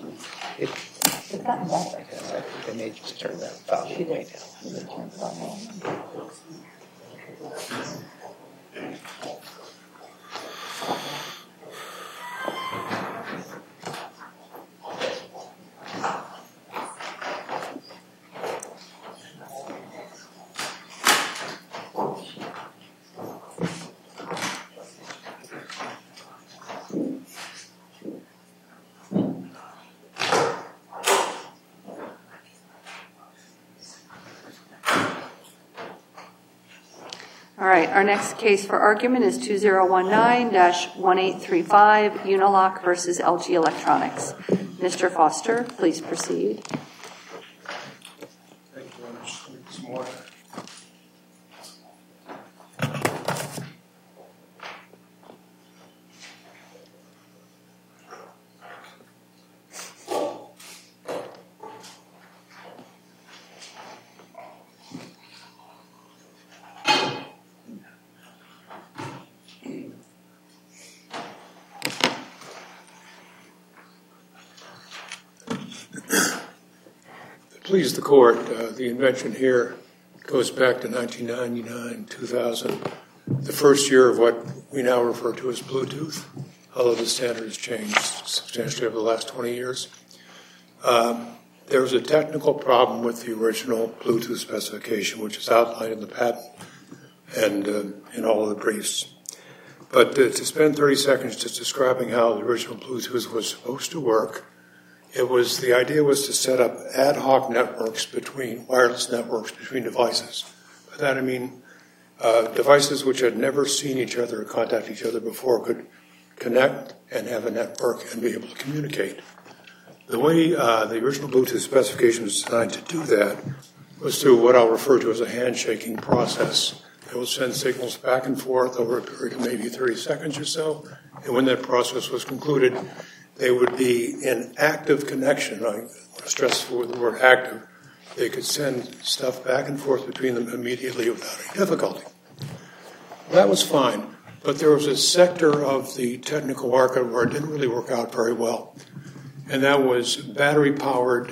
It's gotten better. I think they may just turn that volume way down. They turn the volume. All right, our next case for argument is 2019-1835, Uniloc versus LG Electronics. Mr. Foster, please proceed. Thank you very much. This morning. Please the court, the invention here goes back to 1999, 2000, the first year of what we now refer to as Bluetooth, although the standard has changed substantially over the last 20 years. There was a technical problem with the original Bluetooth specification, which is outlined in the patent and in all of the briefs. But to spend 30 seconds just describing how the original Bluetooth was supposed to work, the idea was to set up ad hoc networks wireless networks between devices. By that I mean devices which had never seen each other or contact each other before could connect and have a network and be able to communicate. The way the original Bluetooth specification was designed to do that was through what I'll refer to as a handshaking process. It will send signals back and forth over a period of maybe 30 seconds or so, and when that process was concluded, they would be in active connection. I stress the word active. They could send stuff back and forth between them immediately without any difficulty. That was fine, but there was a sector of the technical market where it didn't really work out very well, and that was battery-powered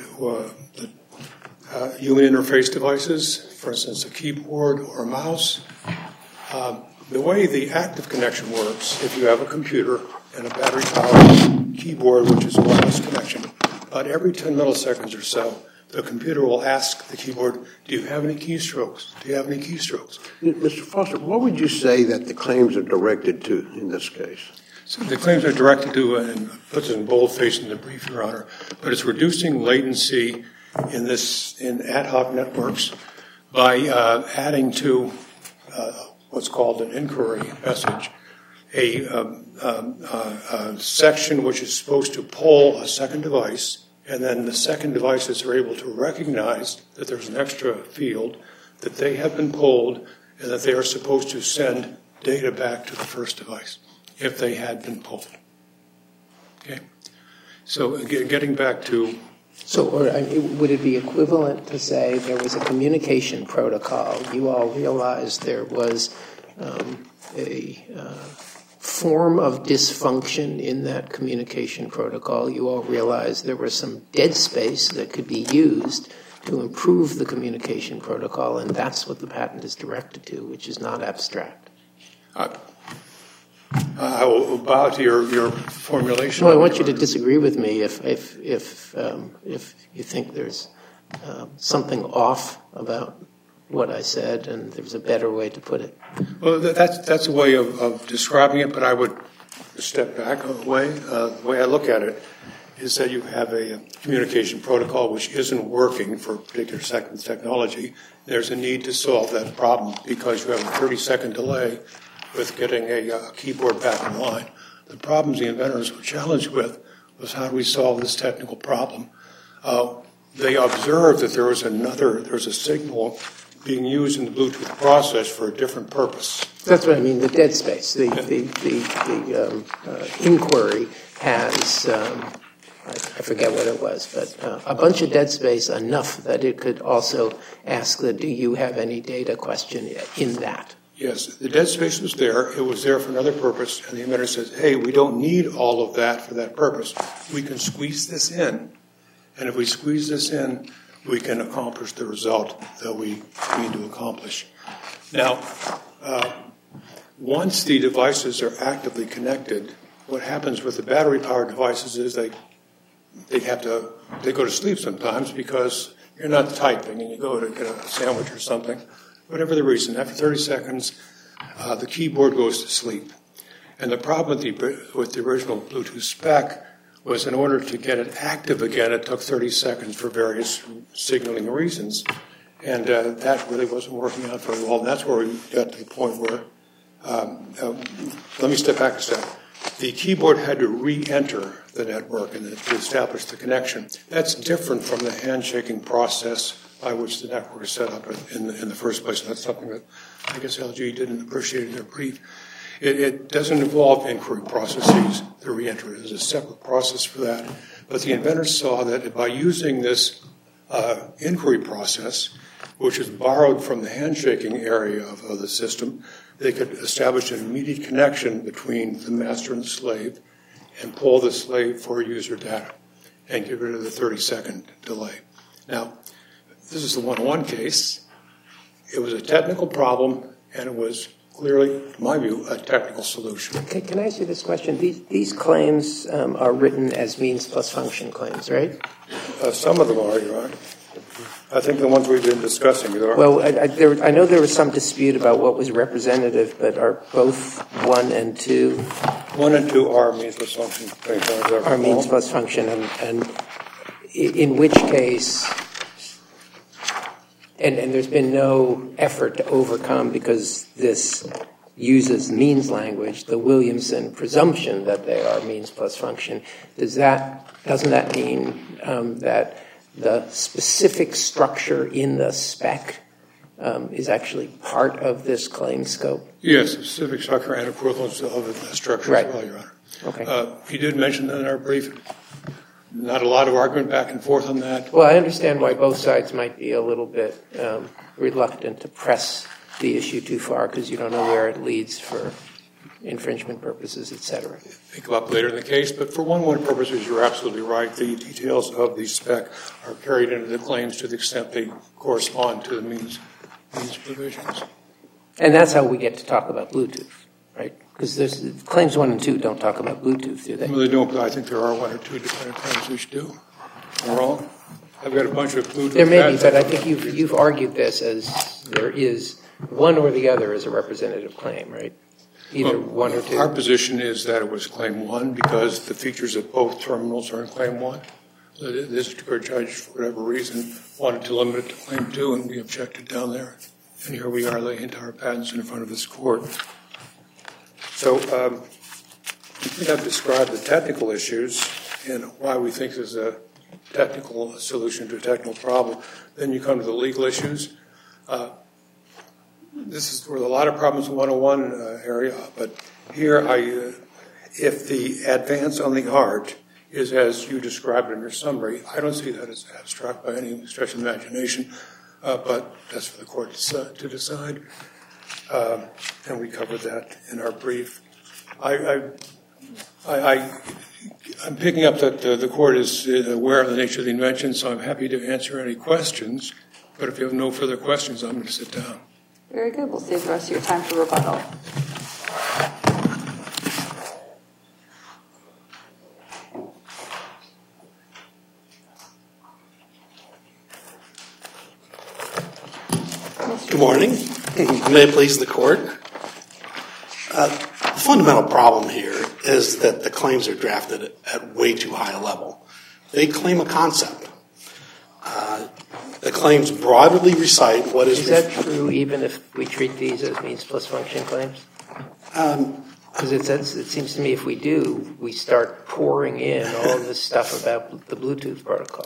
human interface devices, for instance, a keyboard or a mouse. The way the active connection works, if you have a computer and a battery-powered keyboard, which is a wireless connection, about every 10 milliseconds or so, the computer will ask the keyboard, do you have any keystrokes? Do you have any keystrokes? Mr. Foster, what would you say that the claims are directed to in this case? So the claims are directed to, and puts it in boldface in the brief, Your Honor, but it's reducing latency in ad hoc networks by adding to what's called an inquiry message, a section which is supposed to poll a second device, and then the second devices are able to recognize that there's an extra field, that they have been polled, and that they are supposed to send data back to the first device if they had been polled. Okay? So getting back to... So would it be equivalent to say there was a communication protocol? You all realized there was a form of dysfunction in that communication protocol. You all realized there was some dead space that could be used to improve the communication protocol, and that's what the patent is directed to, which is not abstract. I will bow to your formulation. No, I want you to disagree with me if you think there's something off about what I said and there's a better way to put it. Well, that's a way of describing it, but I would step back a way. The way I look at it is that you have a communication protocol which isn't working for a particular second technology. There's a need to solve that problem because you have a 30-second delay with getting a keyboard back in line. The problems the inventors were challenged with was how do we solve this technical problem? They observed that there was a signal being used in the Bluetooth process for a different purpose. That's what I mean, the dead space. The inquiry has, I forget what it was, but a bunch of dead space enough that it could also ask the do you have any data question in that. Yes, the dead space was there. It was there for another purpose, and the inventor says, hey, we don't need all of that for that purpose. We can squeeze this in, and if we squeeze this in, we can accomplish the result that we need to accomplish. Now, once the devices are actively connected, what happens with the battery-powered devices is they go to sleep sometimes because you're not typing and you go to get a sandwich or something. Whatever the reason, after 30 seconds, the keyboard goes to sleep. And the problem with the original Bluetooth spec was in order to get it active again, it took 30 seconds for various signaling reasons. And that really wasn't working out very well. And that's where we got to the point where, let me step back a step. The keyboard had to re-enter the network and to establish the connection. That's different from the handshaking process by which the network is set up in the first place. And that's something that I guess LG didn't appreciate in their brief. It doesn't involve inquiry processes, the re-entry. There's a separate process for that. But the inventors saw that by using this inquiry process, which is borrowed from the handshaking area of the system, they could establish an immediate connection between the master and the slave and pull the slave for user data and get rid of the 30-second delay. Now, this is the 101 case. It was a technical problem, and it was clearly, in my view, a technical solution. Can I ask you this question? These claims are written as means plus function claims, right? Some of them are, Your Honor. I think the ones we've been discussing are. Well, I know there was some dispute about what was representative, but are both 1 and 2? 1 and 2 are means plus function claims. Are means plus function, and in which case, and there's been no effort to overcome, because this uses means language, the Williamson presumption that they are means plus function. Doesn't that mean that the specific structure in the spec is actually part of this claim scope? Yes, specific structure and equivalence of the structure as well, Your Honor. Okay. You did mention that in our brief. Not a lot of argument back and forth on that. Well, I understand why both sides might be a little bit reluctant to press the issue too far, because you don't know where it leads for infringement purposes, et cetera. They come up later in the case, but for 101 purposes, you're absolutely right. The details of the spec are carried into the claims to the extent they correspond to the means provisions. And that's how we get to talk about Bluetooth, right? Because claims 1 and 2 don't talk about Bluetooth, do they? Well, they don't, but I think there are 1 or 2 different claims which do. Am I wrong? I've got a bunch of Bluetooth. There may be, but I think you've argued this as there is one or the other as a representative claim, right? Either 1 or 2. Our position is that it was claim 1 because the features of both terminals are in claim 1. The district court judge, for whatever reason, wanted to limit it to claim 2, and we objected down there. And here we are laying entire patents in front of this court. So I think I've described the technical issues and why we think this is a technical solution to a technical problem. Then you come to the legal issues. This is where a lot of problems in 101 area, but here if the advance on the art is as you described in your summary, I don't see that as abstract by any stretch of the imagination, but that's for the court to decide. And we covered that in our brief. I'm picking up that the court is aware of the nature of the invention, so I'm happy to answer any questions. But if you have no further questions, I'm going to sit down. Very good. We'll save the rest of your time for rebuttal. Good morning. May it please the court. The fundamental problem here is that the claims are drafted at way too high a level. They claim a concept. The claims broadly recite what is... Is that true even if we treat these as means plus function claims? Because it seems to me if we do, we start pouring in all of this stuff about the Bluetooth protocol.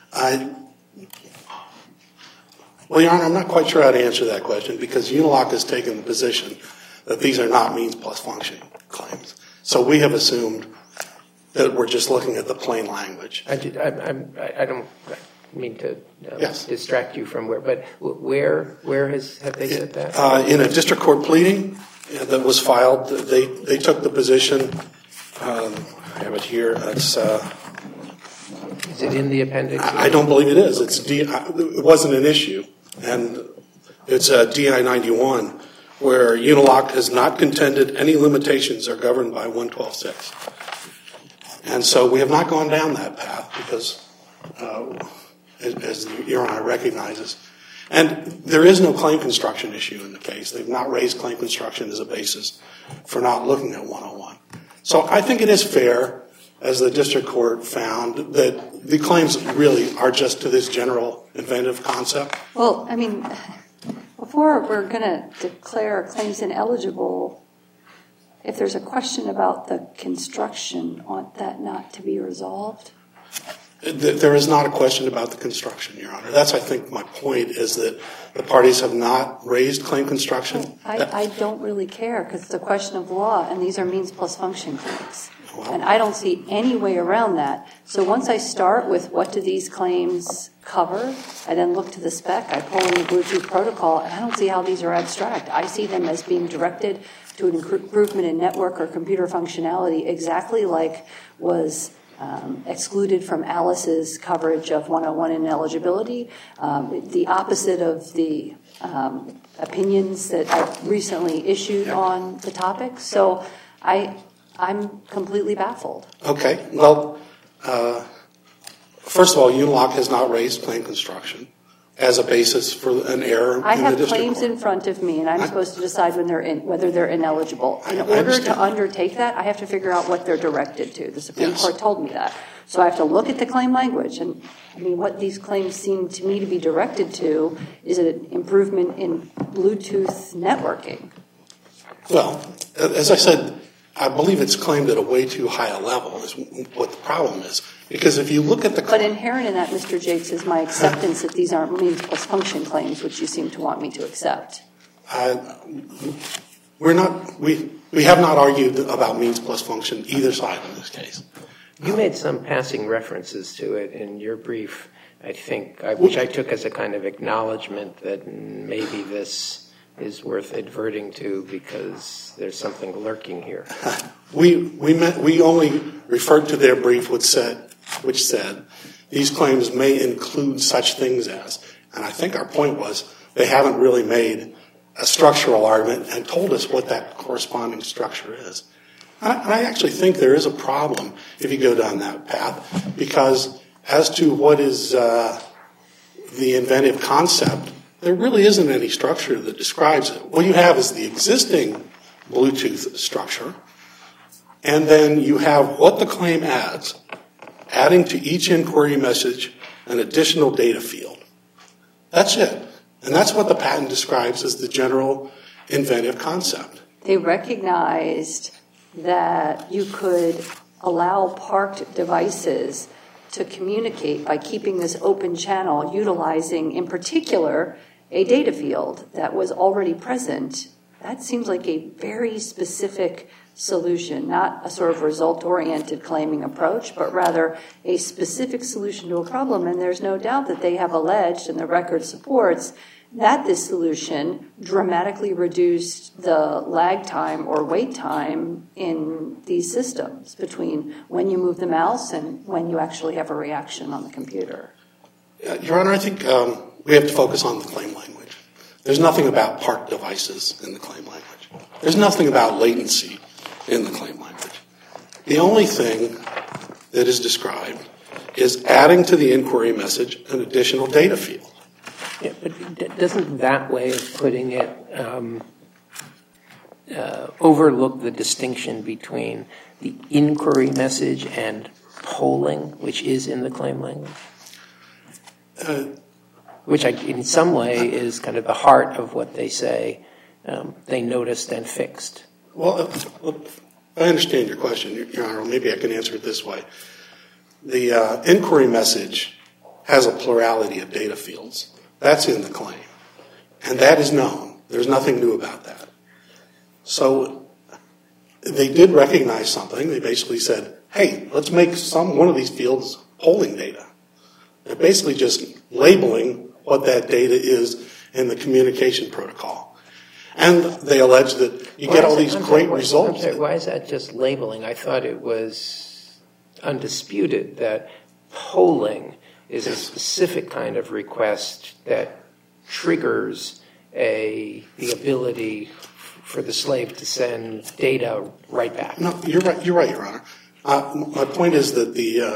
Well, Your Honor, I'm not quite sure how to answer that question because Unilock has taken the position that these are not means plus function claims. So we have assumed that we're just looking at the plain language. mean to Yes. distract you from where, but where have they said that? In a district court pleading that was filed, they took the position. I have it here. It's. Is it in the appendix? I don't believe it is. It wasn't an issue, and it's DI 91, where Unilock has not contended any limitations are governed by 112.6. And so we have not gone down that path because, as Your Honor recognizes, and there is no claim construction issue in the case. They've not raised claim construction as a basis for not looking at 101. So I think it is fair, as the district court found, that the claims really are just to this general inventive concept. Well, I mean, before we're going to declare claims ineligible, if there's a question about the construction, ought that not to be resolved? There is not a question about the construction, Your Honor. That's, I think, my point, is that the parties have not raised claim construction. I don't really care, because it's a question of law, and these are means plus function claims. Well, And I don't see any way around that. So once I start with what do these claims cover, I then look to the spec, I pull in the Bluetooth protocol, and I don't see how these are abstract. I see them as being directed to an improvement in network or computer functionality, exactly like was excluded from Alice's coverage of 101 ineligibility, the opposite of the opinions that I've recently issued on the topic. So I'm completely baffled. Okay. Well, first of all, Unilock has not raised claim construction as a basis for an error I in the have district claims court. in front of me, and I'm supposed to decide whether they're ineligible. In I order understand. to undertake that, I have to figure out what they're directed to. The Supreme Yes. Court told me that. So I have to look at the claim language. And, I mean, what these claims seem to me to be directed to is an improvement in Bluetooth networking. Well, as I said, I believe it's claimed at a way too high a level is what the problem is. Because if you look at the But inherent in that, Mr. Jakes, is my acceptance that these aren't means plus function claims, which you seem to want me to accept. we have not argued about means plus function either side in this case. You made some passing references to it in your brief, I think, which I took as a kind of acknowledgement that maybe this is worth adverting to because there's something lurking here. We only referred to their brief which said these claims may include such things as, and I think our point was they haven't really made a structural argument and told us what that corresponding structure is. I actually think there is a problem if you go down that path, because as to what is the inventive concept, there really isn't any structure that describes it. What you have is the existing Bluetooth structure, and then you have what the claim adds, adding to each inquiry message an additional data field. That's it. And that's what the patent describes as the general inventive concept. They recognized that you could allow parked devices to communicate by keeping this open channel, utilizing, in particular, a data field that was already present. That seems like a very specific solution, not a sort of result-oriented claiming approach, but rather a specific solution to a problem. And there's no doubt that they have alleged, and the record supports, that this solution dramatically reduced the lag time or wait time in these systems between when you move the mouse and when you actually have a reaction on the computer. Your Honor, I think we have to focus on the claim language. There's nothing about parked devices in the claim language. There's nothing about latency in the claim language. The only thing that is described is adding to the inquiry message an additional data field. Yeah, but doesn't that way of putting it overlook the distinction between the inquiry message and polling, which is in the claim language? Which in some way is kind of the heart of what they say they noticed and fixed. Well, I understand your question, Your Honor. Maybe I can answer it this way. The inquiry message has a plurality of data fields. That's in the claim. And that is known. There's nothing new about that. So they did recognize something. They basically said, hey, let's make one of these fields polling data. They're basically just labeling what that data is in the communication protocol. And they allege that you get all these great results. I'm sorry, why is that just labeling? I thought it was undisputed that polling is a specific kind of request that triggers the ability for the slave to send data right back. No, you're right, Your Honor. My point is that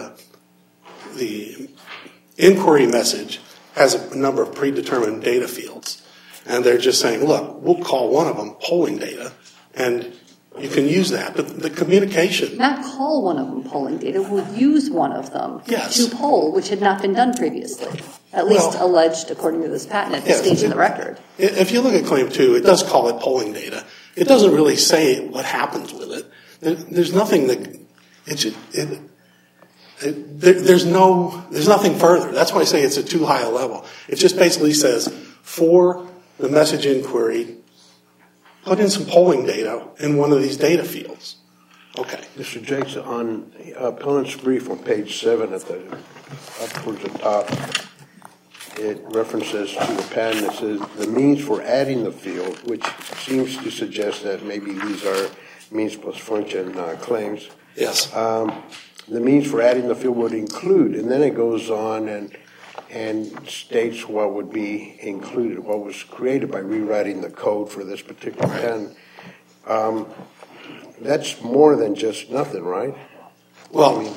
the inquiry message has a number of predetermined data fields. And they're just saying, look, we'll call one of them polling data, and you can use that. But the communication... Not call one of them polling data, we'll use one of them to poll, which had not been done previously, at least alleged according to this patent at this stage in the record. If you look at Claim 2, it does call it polling data. It doesn't really say what happens with it. There's nothing that... There's nothing further. That's why I say it's at too high a level. It just basically says, for the message inquiry, put in some polling data in one of these data fields. Okay. Mr. Jakes, on appellant's brief on page 7 up towards the top, it references to the patent that says the means for adding the field, which seems to suggest that maybe these are means plus function claims. Yes. The means for adding the field would include, and then it goes on and states what would be included, what was created by rewriting the code for this particular patent. That's more than just nothing, right? Well,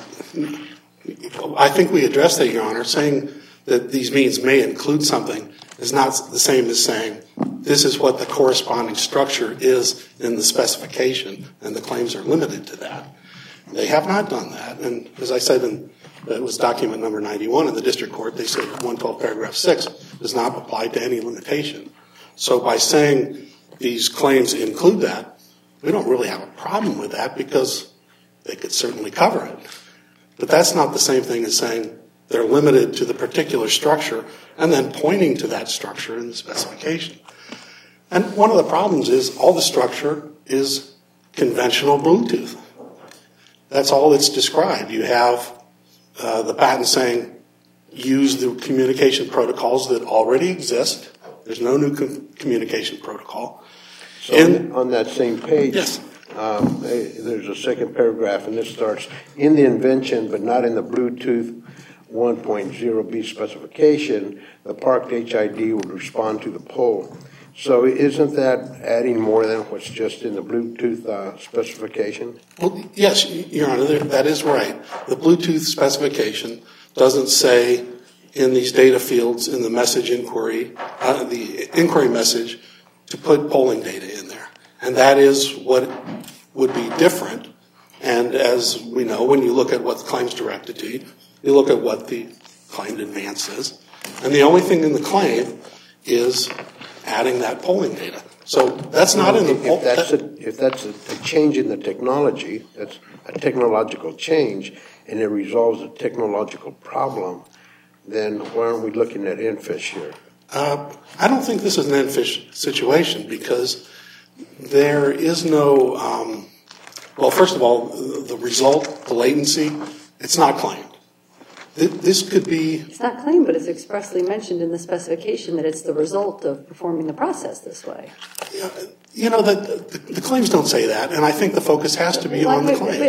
I think we addressed that, Your Honor. Saying that these means may include something is not the same as saying this is what the corresponding structure is in the specification, and the claims are limited to that. They have not done that, and as I said, it was document number 91 in the district court, they said 112 paragraph 6 does not apply to any limitation. So by saying these claims include that, we don't really have a problem with that because they could certainly cover it. But that's not the same thing as saying they're limited to the particular structure and then pointing to that structure in the specification. And one of the problems is all the structure is conventional Bluetooth. That's all that's described. You have the patent saying use the communication protocols that already exist. There's no new communication protocol. So on that same page, yes. There's a second paragraph, and this starts, in the invention but not in the Bluetooth 1.0b specification, the parked HID would respond to the poll. So isn't that adding more than what's just in the Bluetooth specification? Well, yes, Your Honor, that is right. The Bluetooth specification doesn't say in these data fields in the message inquiry, the inquiry message, to put polling data in there. And that is what would be different. And as we know, when you look at what the claim's directed to, you look at what the claimed advance is. And the only thing in the claim is adding that polling data. So that's not in the poll. If that's a change in the technology, that's a technological change, and it resolves a technological problem, then why aren't we looking at EnFish here? I don't think this is an EnFish situation because there is no, well, first of all, the result, the latency, it's not claimed. This could be... It's not claimed, but it's expressly mentioned in the specification that it's the result of performing the process this way. You know, the claims don't say that, and I think the focus has to be on the claims.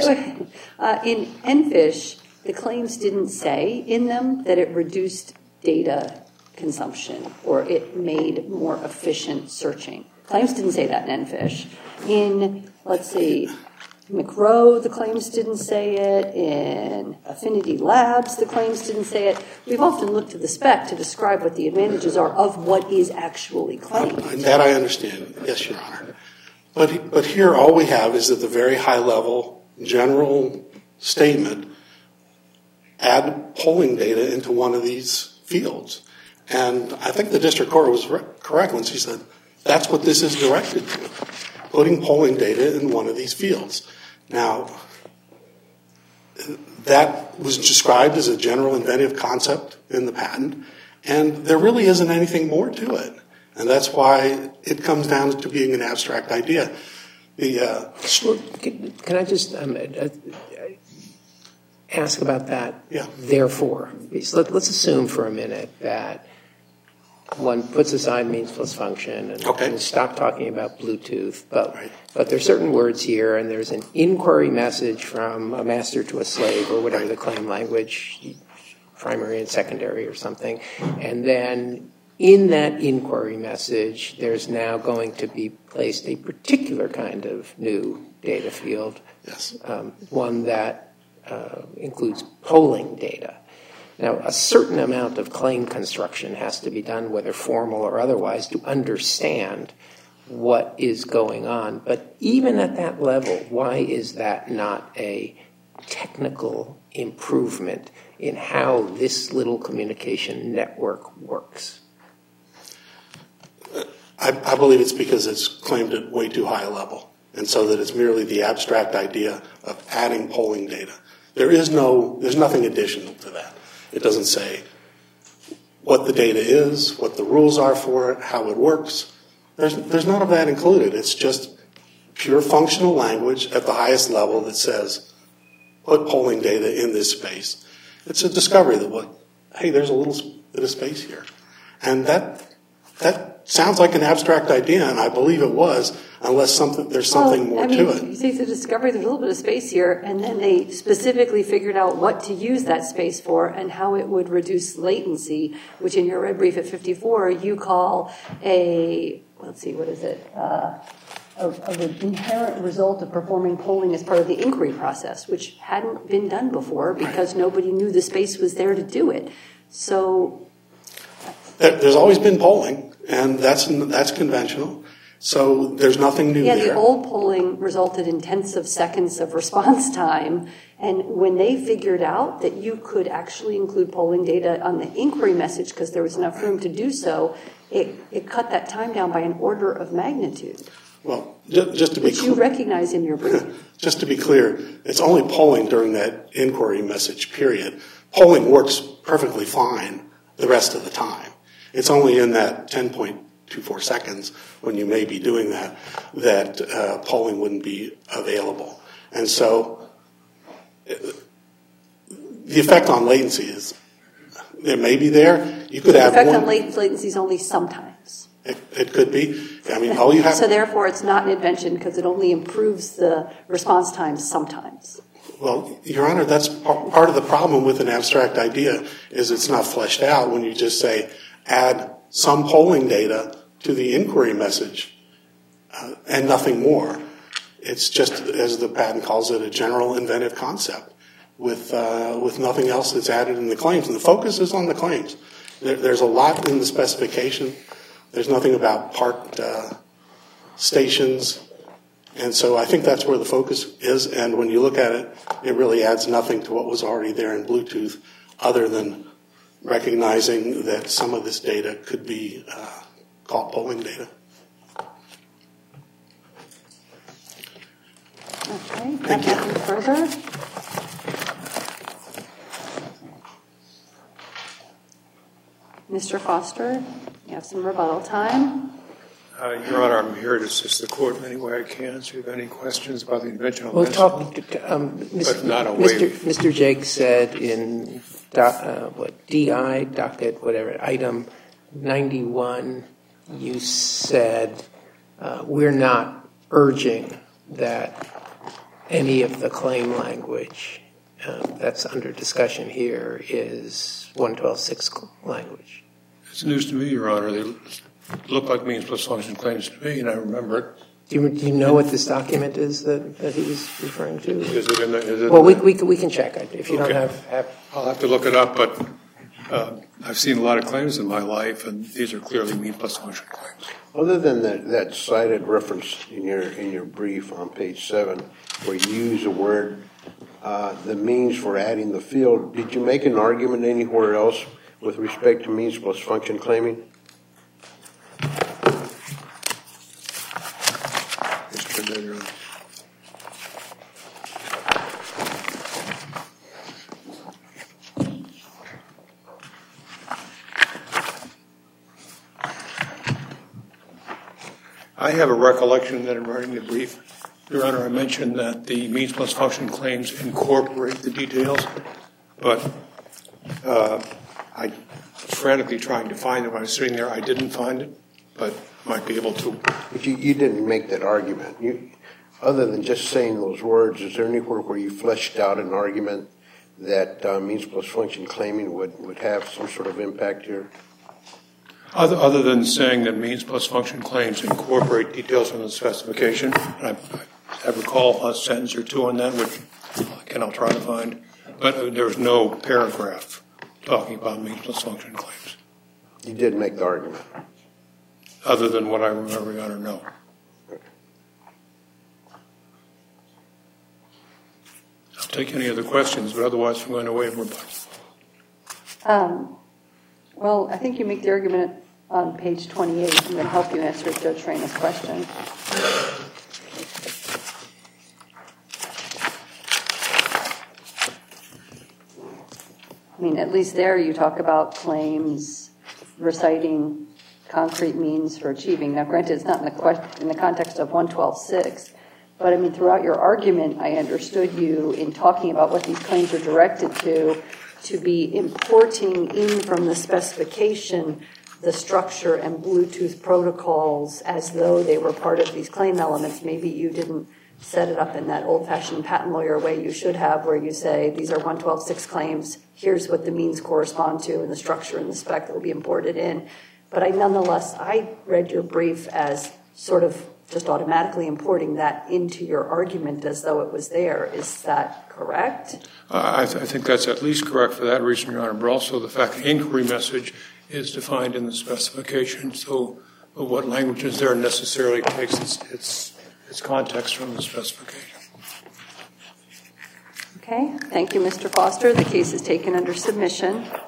In EnFish, the claims didn't say in them that it reduced data consumption or it made more efficient searching. Claims didn't say that in EnFish. In, let's see, McRow, the claims didn't say it. In Affinity Labs, the claims didn't say it. We've often looked at the spec to describe what the advantages are of what is actually claimed. That I understand, yes, Your Honor. But here all we have is at the very high level general statement, add polling data into one of these fields. And I think the district court was correct when she said that's what this is directed to, putting polling data in one of these fields. Now, that was described as a general inventive concept in the patent, and there really isn't anything more to it. And that's why it comes down to being an abstract idea. Can I just ask about that? Yeah. Therefore, let's assume for a minute that one puts aside means plus function and stop talking about Bluetooth, but there's certain words here, and there's an inquiry message from a master to a slave, or whatever the claim language, primary and secondary or something, and then in that inquiry message, there's now going to be placed a particular kind of new data field, one that includes polling data. Now, a certain amount of claim construction has to be done, whether formal or otherwise, to understand what is going on. But even at that level, why is that not a technical improvement in how this little communication network works? I believe it's because it's claimed at way too high a level, and so that it's merely the abstract idea of adding polling data. There's nothing additional to that. It doesn't say what the data is, what the rules are for it, how it works. There's none of that included. It's just pure functional language at the highest level that says, put polling data in this space. It's a discovery that, hey, there's a little bit of space here. And that sounds like an abstract idea, and I believe it was, unless there's something more to it. You say it's a discovery, there's a little bit of space here, and then they specifically figured out what to use that space for and how it would reduce latency, which in your red brief at 54, you call an inherent result of performing polling as part of the inquiry process, which hadn't been done before because nobody knew the space was there to do it. So there's always been polling, and that's conventional. So there's nothing new there. Yeah, the old polling resulted in tenths of seconds of response time. And when they figured out that you could actually include polling data on the inquiry message because there was enough room to do so, it cut that time down by an order of magnitude. Well, just to be which you recognize in your brief. Just to be clear, it's only polling during that inquiry message period. Polling works perfectly fine the rest of the time. It's only in that 10.24 seconds when you may be doing that polling wouldn't be available. And so the effect on latency is, it may be there. You could have the effect on latency is only sometimes. It could be. I mean, all you have. So therefore, it's not an invention because it only improves the response times sometimes. Well, Your Honor, that's part of the problem with an abstract idea is it's not fleshed out when you just say add some polling data to the inquiry message and nothing more. It's just, as the patent calls it, a general inventive concept with nothing else that's added in the claims. And the focus is on the claims. There's a lot in the specification. There's nothing about parked stations. And so I think that's where the focus is. And when you look at it, it really adds nothing to what was already there in Bluetooth other than recognizing that some of this data could be called polling data. Okay. Thank you. Nothing further? Mr. Foster, you have some rebuttal time. Your Honor, I'm here to assist the court in any way I can. So if you have any questions about the invention, We'll talk. but not a waiver. Mr. Jake said in DI, docket, whatever, item 91, you said we're not urging that any of the claim language that's under discussion here is 112.6 language. It's news to me, Your Honor. They look like means plus function claims to me, and I remember it. Do you know what this document is that he was referring to? Is it in the, well, we can check it. If you don't have... I'll have to look it up, but I've seen a lot of claims in my life, and these are clearly mean plus function claims. Other than that cited reference in your brief on page 7, where you use the word, the means for adding the field, did you make an argument anywhere else with respect to means plus function claiming? I have a recollection that in writing the brief, Your Honor, I mentioned that the means plus function claims incorporate the details, but I was frantically trying to find it when I was sitting there. I didn't find it, but might be able to. But you didn't make that argument. Other than just saying those words, is there anywhere where you fleshed out an argument that means plus function claiming would have some sort of impact here? Other than saying that means plus function claims incorporate details from the specification, I recall a sentence or two on that, which again I'll try to find, but there's no paragraph talking about means plus function claims. You did make the argument. Other than what I remember, Your Honor, no. I'll take any other questions, but otherwise I'm going to waive rebuttal. Well, I think you make the argument on page 28. I'm going to help you answer Judge Reyna's question. I mean, at least there you talk about claims reciting concrete means for achieving. Now, granted, it's not in the context of 112.6, but I mean, throughout your argument, I understood you in talking about what these claims are directed to be importing in from the specification the structure and Bluetooth protocols as though they were part of these claim elements. Maybe you didn't set it up in that old-fashioned patent lawyer way you should have, where you say, these are 112.6 claims, here's what the means correspond to, and the structure and the spec that will be imported in. But I read your brief as sort of just automatically importing that into your argument as though it was there. Is that correct? I think that's at least correct for that reason, Your Honor, but also the fact the inquiry message is defined in the specification, so what language is there necessarily takes its context from the specification. Okay. Thank you, Mr. Foster. The case is taken under submission.